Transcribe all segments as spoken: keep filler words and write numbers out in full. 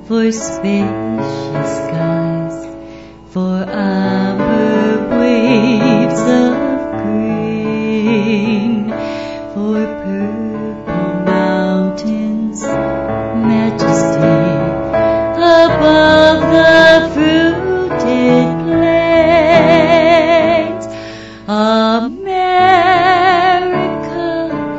for spacious skies, for amber waves of green, for purple mountains, majesty above the fruited plains. America,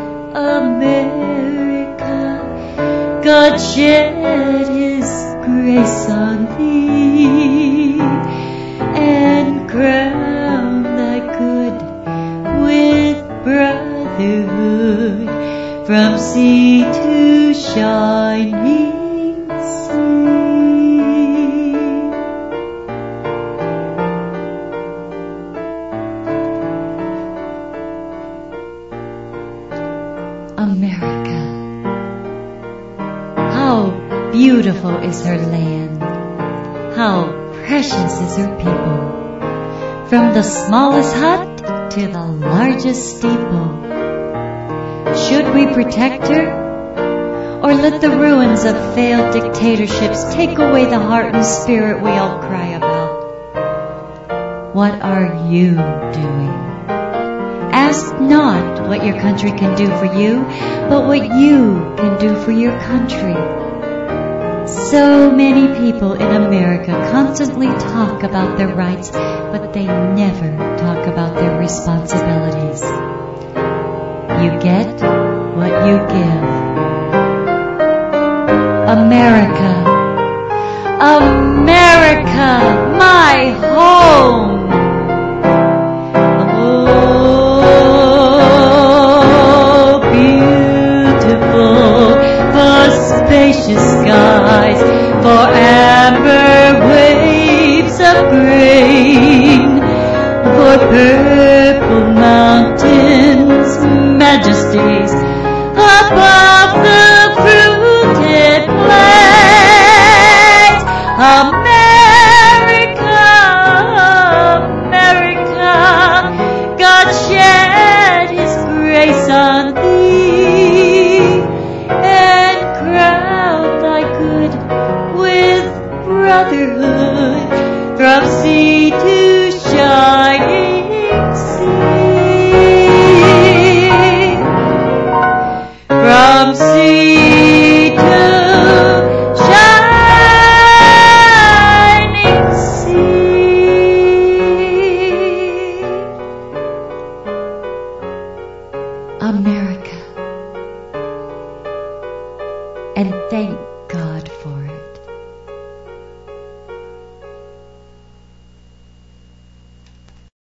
America, God shed His grace on thee, and crown thy good with brotherhood from sea to shining sea. America, how beautiful is her land, how precious is her people, from the smallest hut to the largest steeple. Should we protect her, or let the ruins of failed dictatorships take away the heart and spirit we all cry about? What are you doing? Ask not what your country can do for you, but what you can do for your country. So many people in America constantly talk about their rights, but they never talk about their responsibilities. You get what you give. America, America, my home. Oh, beautiful, for spacious skies, for amber waves of grain, for purple mountains, majesties above the fruited plains. America, America, God shed His grace on thee, and crown thy good with brotherhood from sea to shining sea. From sea to shining sea. America. And thank God for it.